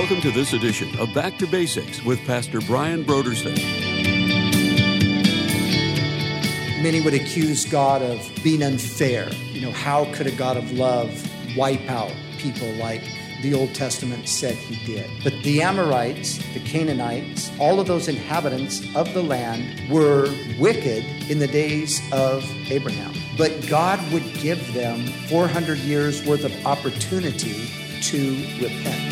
Welcome to this edition of Back to Basics with Pastor Brian Brodersen. Many would accuse God of being unfair. How could a God of love wipe out people like the Old Testament said he did? But the Amorites, the Canaanites, all of those inhabitants of the land were wicked in the days of Abraham. But God would give them 400 years worth of opportunity to repent.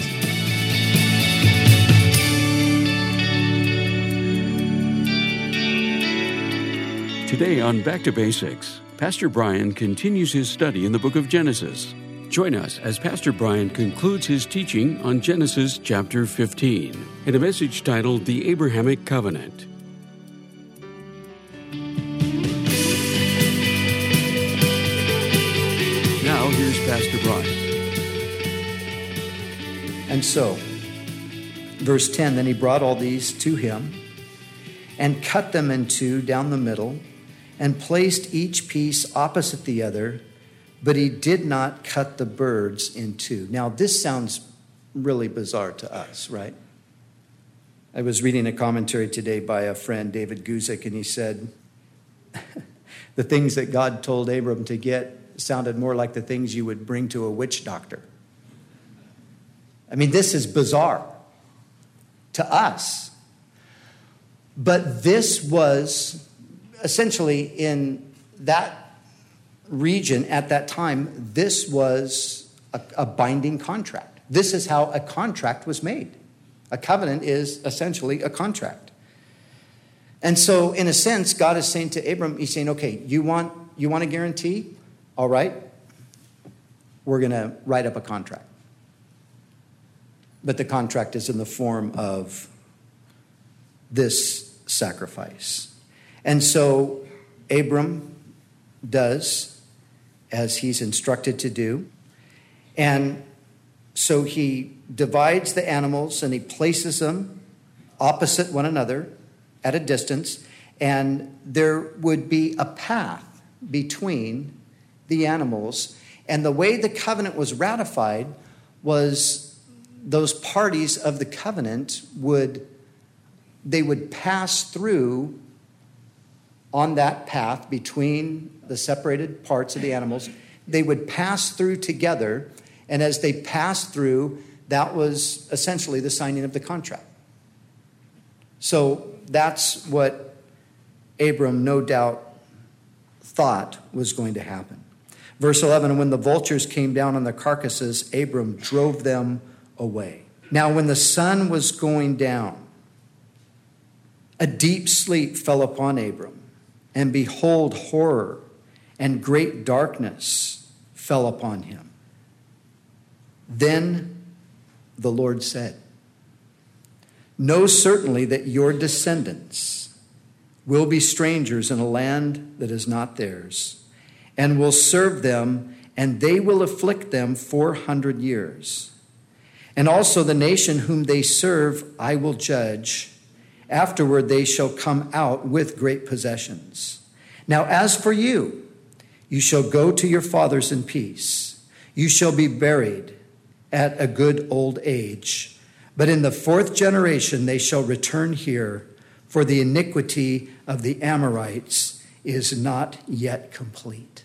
Today on Back to Basics, Pastor Brian continues his study in the book of Genesis. Join us as Pastor Brian concludes his teaching on Genesis chapter 15 in a message titled The Abrahamic Covenant. Now here's Pastor Brian. And so, verse 10, then he brought all these to him and cut them in two down the middle and placed each piece opposite the other, but he did not cut the birds in two. Now, this sounds really bizarre to us, right? I was reading a commentary today by a friend, David Guzik, and he said, the things that God told Abram to get sounded more like the things you would bring to a witch doctor. I mean, this is bizarre to us. But this was essentially in that region at that time, this was a binding contract. This is how a contract was made. A covenant is essentially a contract. And so in a sense, God is saying to Abram, he's saying, okay, you want a guarantee? All right, we're going to write up a contract. But the contract is in the form of this sacrifice. And so Abram does as he's instructed to do. And so he divides the animals and he places them opposite one another at a distance. And there would be a path between the animals. And the way the covenant was ratified was those parties of the covenant would pass through on that path between the separated parts of the animals. They would pass through together, and as they passed through, that was essentially the signing of the contract. So that's what Abram no doubt thought was going to happen. Verse 11, when the vultures came down on the carcasses, Abram drove them away. Now when the sun was going down, a deep sleep fell upon Abram, and behold, horror and great darkness fell upon him. Then the Lord said, know certainly that your descendants will be strangers in a land that is not theirs, and will serve them, and they will afflict them 400 years. And also the nation whom they serve I will judge. Afterward they shall come out with great possessions. Now as for you, you shall go to your fathers in peace. You shall be buried at a good old age. But in the fourth generation they shall return here, for the iniquity of the Amorites is not yet complete.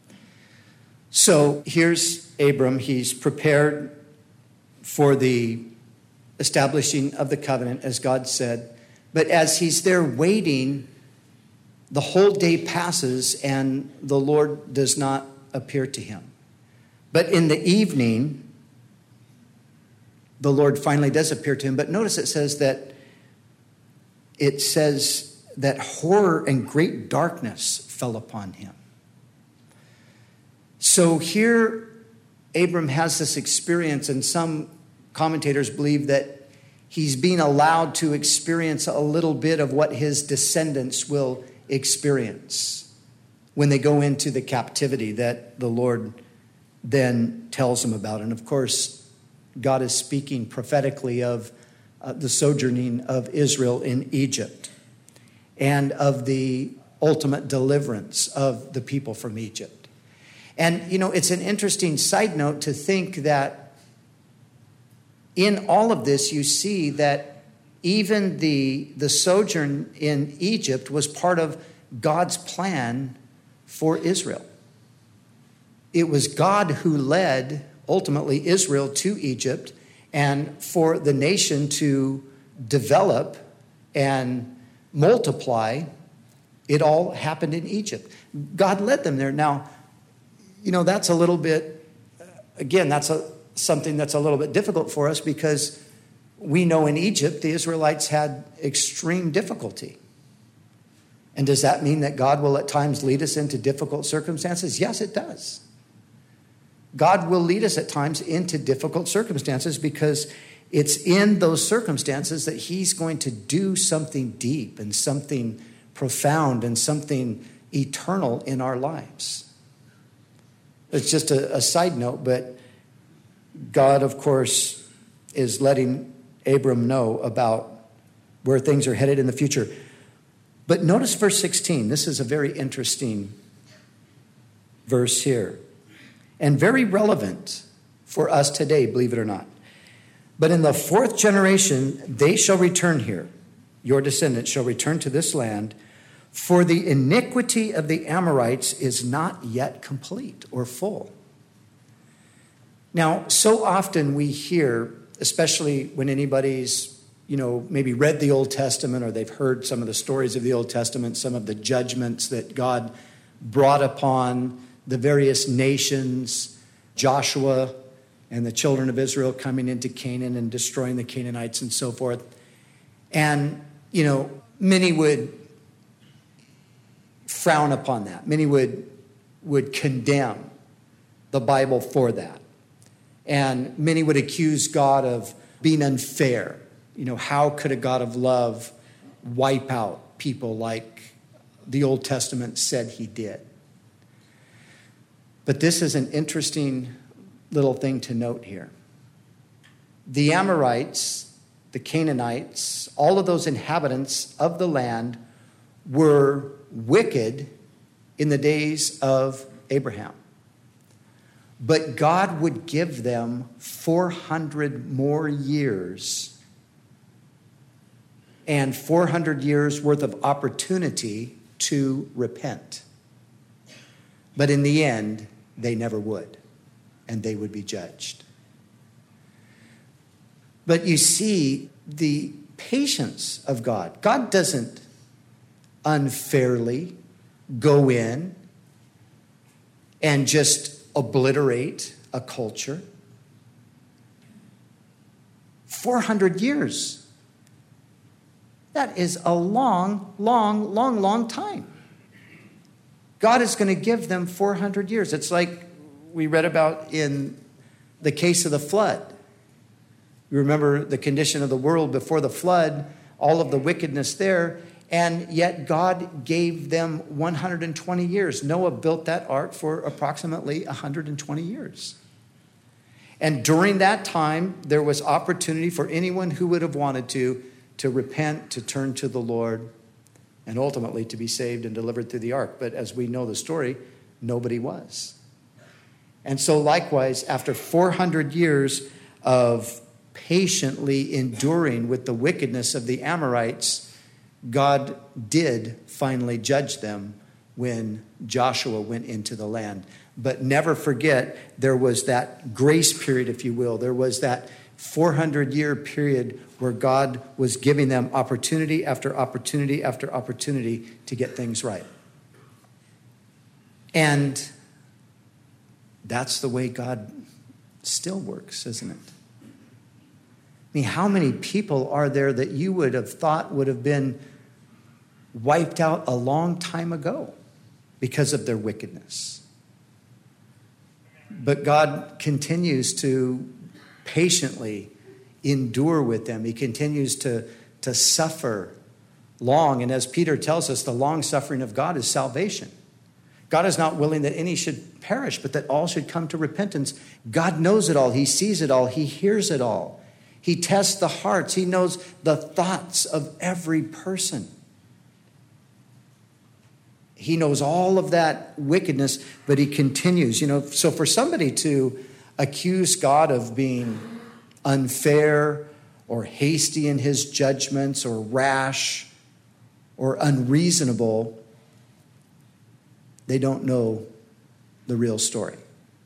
So here's Abram. He's prepared for the establishing of the covenant, as God said. But as he's there waiting, the whole day passes and the Lord does not appear to him. But in the evening, the Lord finally does appear to him. But notice it says that horror and great darkness fell upon him. So here, Abram has this experience, and some commentators believe that he's being allowed to experience a little bit of what his descendants will experience when they go into the captivity that the Lord then tells him about. And of course, God is speaking prophetically of the sojourning of Israel in Egypt and of the ultimate deliverance of the people from Egypt. And, it's an interesting side note to think that in all of this, you see that even the sojourn in Egypt was part of God's plan for Israel. It was God who led, ultimately, Israel to Egypt, and for the nation to develop and multiply, it all happened in Egypt. God led them there. Now, that's a little bit, again, something that's a little bit difficult for us, because we know in Egypt the Israelites had extreme difficulty. And does that mean that God will at times lead us into difficult circumstances? Yes, it does. God will lead us at times into difficult circumstances, because it's in those circumstances that he's going to do something deep and something profound and something eternal in our lives. It's just a side note, but God, of course, is letting Abram know about where things are headed in the future. But notice verse 16. This is a very interesting verse here, and very relevant for us today, believe it or not. But in the fourth generation, they shall return here. Your descendants shall return to this land, for the iniquity of the Amorites is not yet complete or full. Now, so often we hear, especially when anybody's, maybe read the Old Testament, or they've heard some of the stories of the Old Testament, some of the judgments that God brought upon the various nations, Joshua and the children of Israel coming into Canaan and destroying the Canaanites and so forth. And, many would frown upon that. Many would condemn the Bible for that. And many would accuse God of being unfair. How could a God of love wipe out people like the Old Testament said he did? But this is an interesting little thing to note here. The Amorites, the Canaanites, all of those inhabitants of the land were wicked in the days of Abraham. But God would give them 400 more years and 400 years worth of opportunity to repent. But in the end, they never would, and they would be judged. But you see the patience of God. God doesn't unfairly go in and just obliterate a culture. 400 years. That is a long, long, long, long time. God is going to give them 400 years. It's like we read about in the case of the flood. You remember the condition of the world before the flood, all of the wickedness there, and yet God gave them 120 years. Noah built that ark for approximately 120 years. And during that time, there was opportunity for anyone who would have wanted to repent, to turn to the Lord, and ultimately to be saved and delivered through the ark. But as we know the story, nobody was. And so likewise, after 400 years of patiently enduring with the wickedness of the Amorites, God did finally judge them when Joshua went into the land. But never forget, there was that grace period, if you will. There was that 400-year period where God was giving them opportunity after opportunity after opportunity to get things right. And that's the way God still works, isn't it? I mean, how many people are there that you would have thought would have been wiped out a long time ago because of their wickedness? But God continues to patiently endure with them. He continues to suffer long. And as Peter tells us, the long suffering of God is salvation. God is not willing that any should perish, but that all should come to repentance. God knows it all. He sees it all. He hears it all. He tests the hearts. He knows the thoughts of every person. He knows all of that wickedness, but he continues. So for somebody to accuse God of being unfair or hasty in his judgments or rash or unreasonable, they don't know the real story.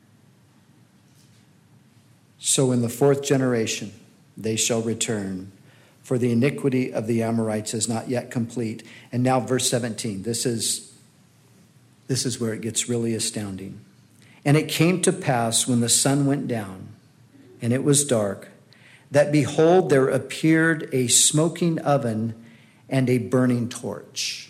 So in the fourth generation, they shall return, for the iniquity of the Amorites is not yet complete. And now verse 17, this is where it gets really astounding. And it came to pass when the sun went down and it was dark, that behold, there appeared a smoking oven and a burning torch.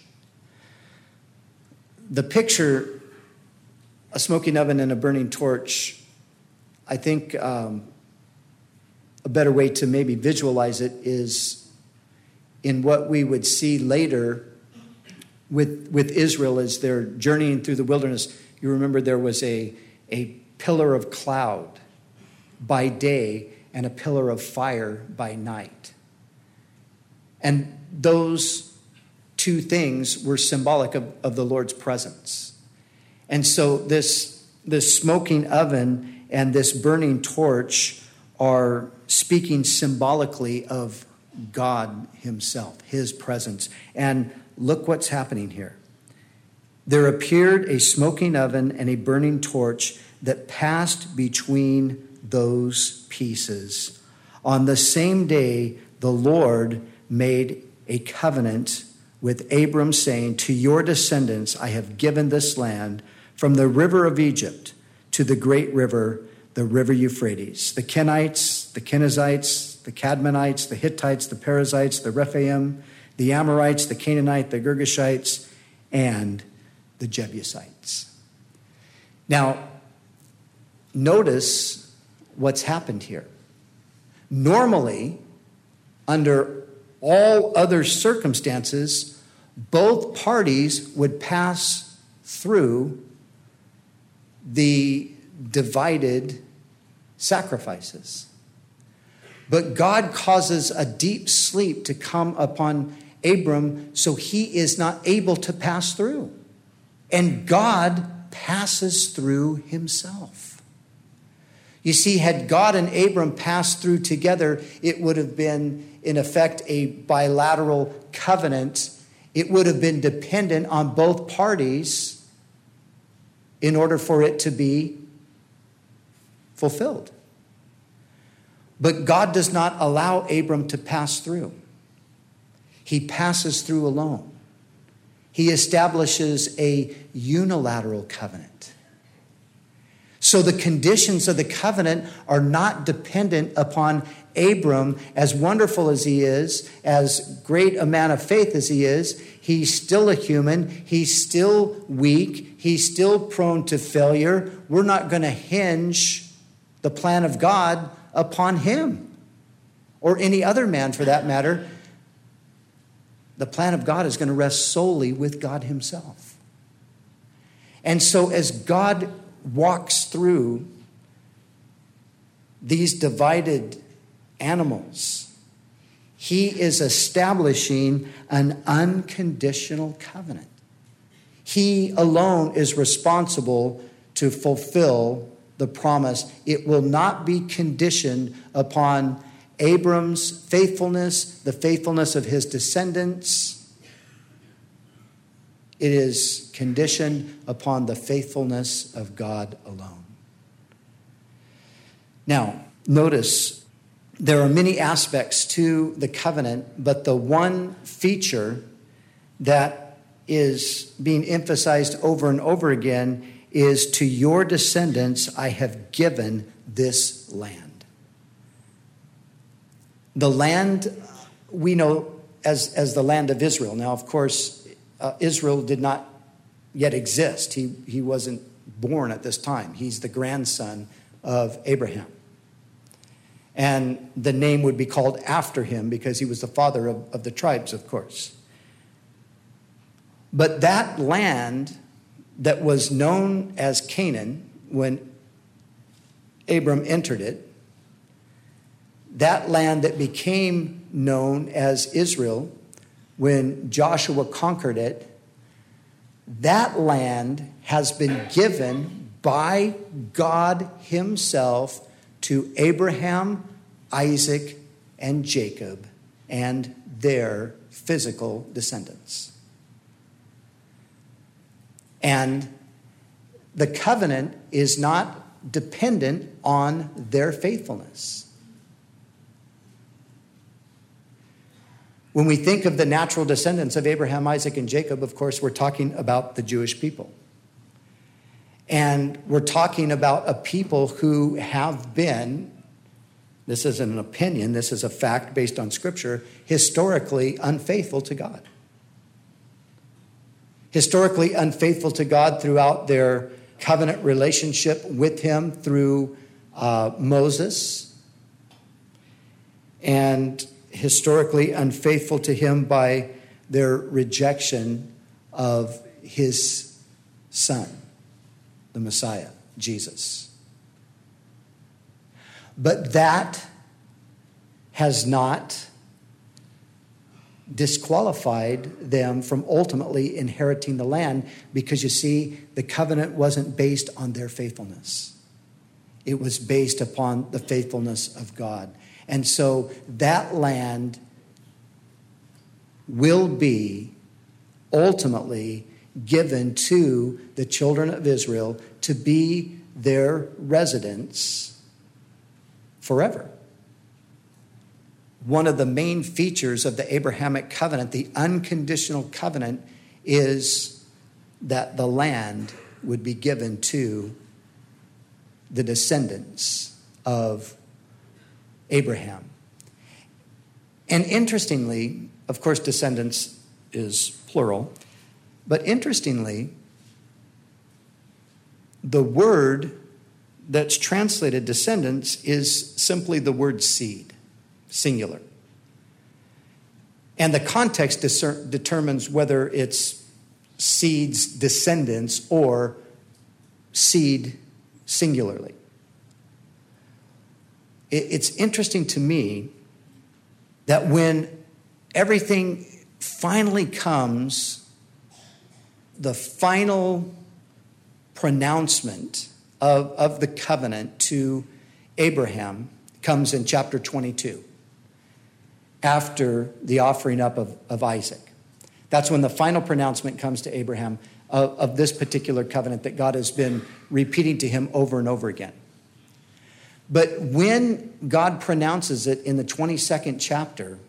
The picture, a smoking oven and a burning torch, I think a better way to maybe visualize it is in what we would see later with Israel as they're journeying through the wilderness. You remember there was a pillar of cloud by day and a pillar of fire by night. And those two things were symbolic of the Lord's presence. And so this smoking oven and this burning torch are speaking symbolically of God himself, his presence. And look what's happening here. There appeared a smoking oven and a burning torch that passed between those pieces. On the same day, the Lord made a covenant with Abram, saying, to your descendants I have given this land, from the river of Egypt to the great river, the river Euphrates. The Kenites, the Kenizzites, the Cadmonites, the Hittites, the Perizzites, the Rephaim, the Amorites, the Canaanites, the Girgashites, and the Jebusites. Now, notice what's happened here. Normally, under all other circumstances, both parties would pass through the divided sacrifices. But God causes a deep sleep to come upon Abram, so he is not able to pass through. And God passes through himself. You see, had God and Abram passed through together, it would have been, in effect, a bilateral covenant. It would have been dependent on both parties in order for it to be fulfilled. But God does not allow Abram to pass through. He passes through alone. He establishes a unilateral covenant. So the conditions of the covenant are not dependent upon Abram. As wonderful as he is, as great a man of faith as he is, he's still a human. He's still weak. He's still prone to failure. We're not going to hinge the plan of God upon him or any other man for that matter. The plan of God is going to rest solely with God himself. And so as God walks through these divided animals, he is establishing an unconditional covenant. He alone is responsible to fulfill the promise. It will not be conditioned upon Abram's faithfulness, the faithfulness of his descendants. It is conditioned upon the faithfulness of God alone. Now, notice there are many aspects to the covenant, but the one feature that is being emphasized over and over again is, to your descendants I have given this land. The land we know as the land of Israel. Now, of course, Israel did not yet exist. He wasn't born at this time. He's the grandson of Abraham. And the name would be called after him because he was the father of the tribes, of course. But that land that was known as Canaan when Abram entered it, that land that became known as Israel when Joshua conquered it, that land has been given by God himself to Abraham, Isaac and Jacob and their physical descendants. And the covenant is not dependent on their faithfulness. When we think of the natural descendants of Abraham, Isaac, and Jacob, of course, we're talking about the Jewish people. And we're talking about a people who have been, this isn't an opinion, this is a fact based on Scripture, historically unfaithful to God. Historically unfaithful to God throughout their covenant relationship with him through Moses, and historically unfaithful to him by their rejection of his son, the Messiah, Jesus. But that has not disqualified them from ultimately inheriting the land, because you see, the covenant wasn't based on their faithfulness. It was based upon the faithfulness of God. And so that land will be ultimately given to the children of Israel to be their residence forever. One of the main features of the Abrahamic covenant, the unconditional covenant, is that the land would be given to the descendants of Abraham. And interestingly, of course, descendants is plural, but interestingly, the word that's translated descendants is simply the word seed, singular. And the context determines whether it's seed's descendants or seed singularly. It's interesting to me that when everything finally comes, the final pronouncement of the covenant to Abraham comes in chapter 22, after the offering up of Isaac. That's when the final pronouncement comes to Abraham of this particular covenant that God has been repeating to him over and over again. But when God pronounces it in the 22nd chapter,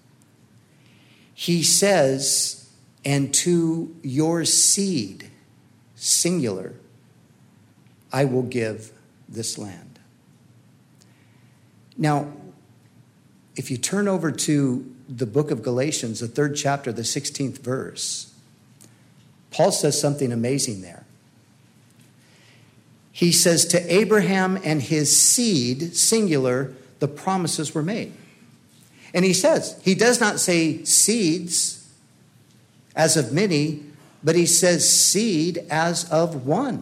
he says, and to your seed, singular, I will give this land. Now, if you turn over to the book of Galatians, the 3rd chapter, the 16th verse, Paul says something amazing there. He says, to Abraham and his seed, singular, the promises were made. And he says, he does not say seeds as of many, but he says seed as of one.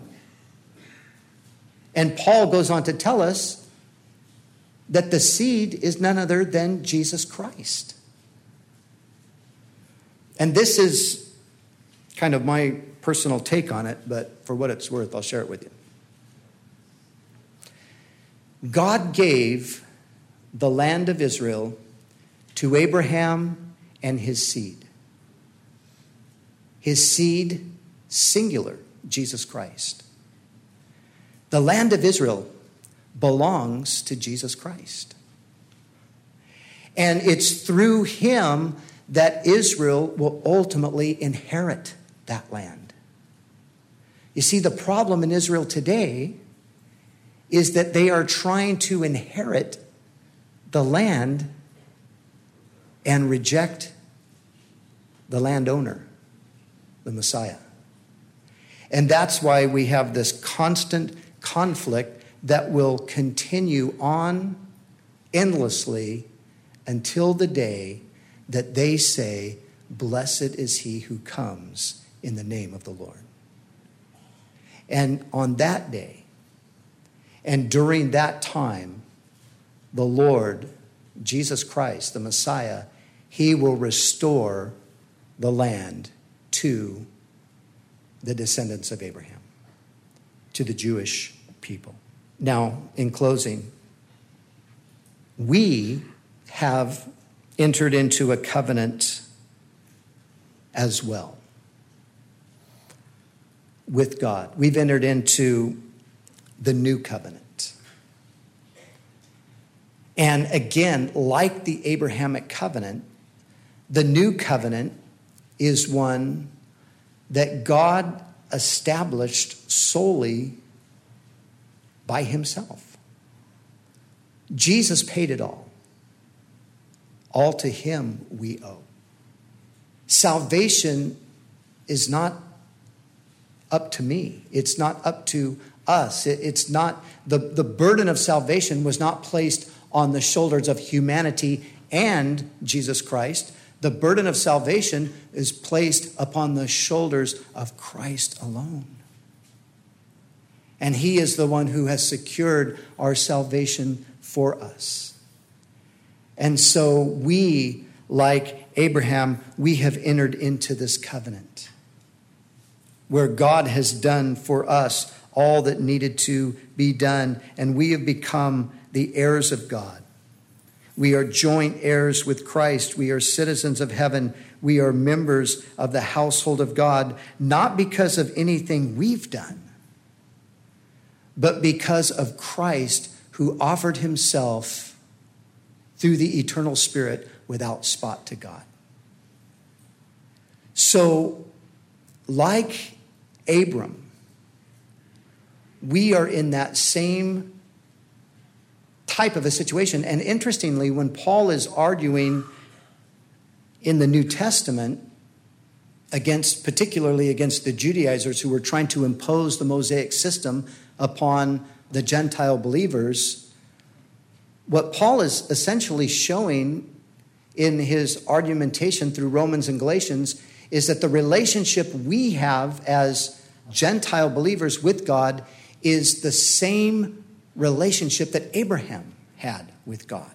And Paul goes on to tell us that the seed is none other than Jesus Christ. And this is kind of my personal take on it, but for what it's worth, I'll share it with you. God gave the land of Israel to Abraham and his seed. His seed, singular, Jesus Christ. The land of Israel belongs to Jesus Christ. And it's through him that Israel will ultimately inherit that land. You see, the problem in Israel today is that they are trying to inherit the land and reject the landowner, the Messiah. And that's why we have this constant conflict that will continue on endlessly until the day that they say, blessed is he who comes in the name of the Lord. And on that day, and during that time, the Lord, Jesus Christ, the Messiah, he will restore the land to the descendants of Abraham, to the Jewish people. Now, in closing, we have entered into a covenant as well with God. We've entered into the new covenant. And again, like the Abrahamic covenant, the new covenant is one that God established solely by himself. Jesus paid it all. All to him we owe. Salvation is not up to me. It's not up to us. It's not, the burden of salvation was not placed on the shoulders of humanity and Jesus Christ. The burden of salvation is placed upon the shoulders of Christ alone. And he is the one who has secured our salvation for us. And so we, like Abraham, we have entered into this covenant where God has done for us all that needed to be done, and we have become the heirs of God. We are joint heirs with Christ. We are citizens of heaven. We are members of the household of God, not because of anything we've done, but because of Christ who offered himself through the eternal Spirit without spot to God. So, like Abram, we are in that same type of a situation. And interestingly, when Paul is arguing in the New Testament particularly against the Judaizers who were trying to impose the Mosaic system upon the Gentile believers, what Paul is essentially showing in his argumentation through Romans and Galatians is that the relationship we have as Gentile believers with God is the same relationship that Abraham had with God.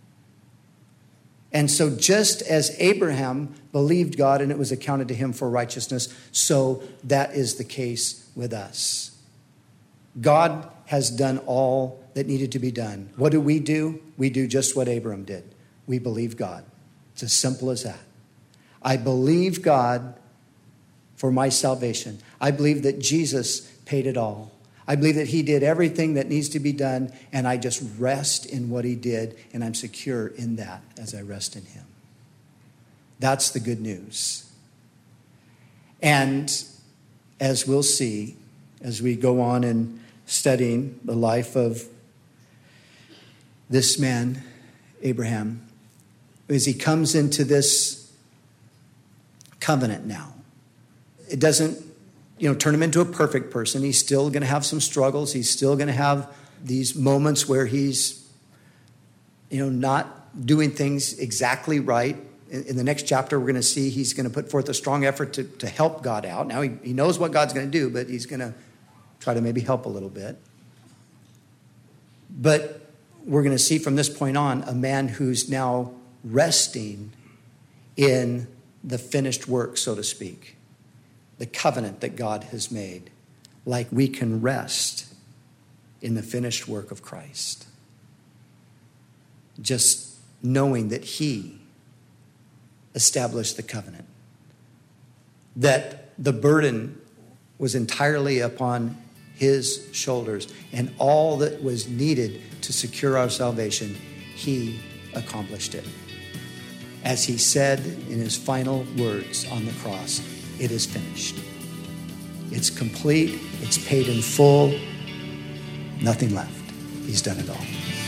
And so just as Abraham believed God and it was accounted to him for righteousness, so that is the case with us. God has done all that needed to be done. What do? We do just what Abraham did. We believe God. It's as simple as that. I believe God for my salvation. I believe that Jesus paid it all. I believe that he did everything that needs to be done, and I just rest in what he did, and I'm secure in that as I rest in him. That's the good news. And as we'll see, as we go on in studying the life of this man, Abraham, as he comes into this covenant now, it doesn't turn him into a perfect person. He's still going to have some struggles. He's still going to have these moments where he's, not doing things exactly right. In the next chapter, we're going to see he's going to put forth a strong effort to help God out. Now, he knows what God's going to do, but he's going to try to maybe help a little bit. But we're going to see from this point on a man who's now resting in the finished work, so to speak. The covenant that God has made, like we can rest in the finished work of Christ. Just knowing that he established the covenant, that the burden was entirely upon his shoulders, and all that was needed to secure our salvation, he accomplished it. As he said in his final words on the cross, it is finished. It's complete. It's paid in full. Nothing left. He's done it all.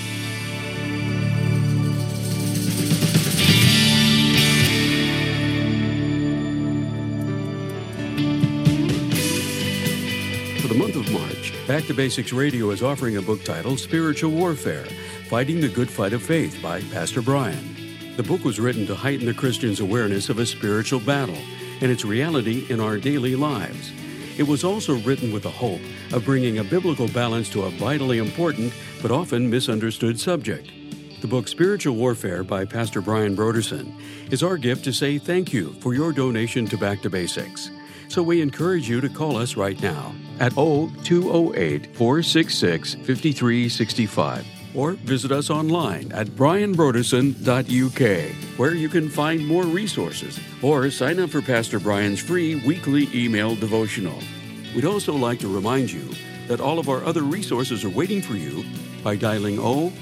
For the month of March, Back to Basics Radio is offering a book titled Spiritual Warfare, Fighting the Good Fight of Faith by Pastor Brian. The book was written to heighten the Christian's awareness of a spiritual battle and its reality in our daily lives. It was also written with the hope of bringing a biblical balance to a vitally important but often misunderstood subject. The book Spiritual Warfare by Pastor Brian Broderson is our gift to say thank you for your donation to Back to Basics. So we encourage you to call us right now at 0208-466-5365. or visit us online at brianbrodesson.uk, where you can find more resources or sign up for Pastor Brian's free weekly email devotional. We'd also like to remind you that all of our other resources are waiting for you by dialing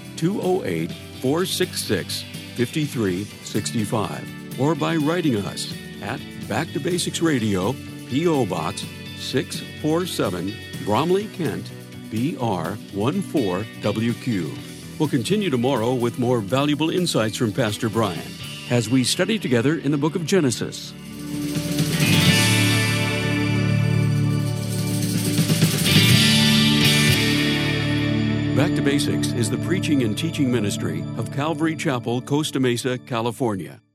0208-466-5365 or by writing us at Back to Basics Radio, P.O. Box 647, Bromley, Kent, BR 14WQ. We'll continue tomorrow with more valuable insights from Pastor Brian as we study together in the book of Genesis. Back to Basics is the preaching and teaching ministry of Calvary Chapel, Costa Mesa, California.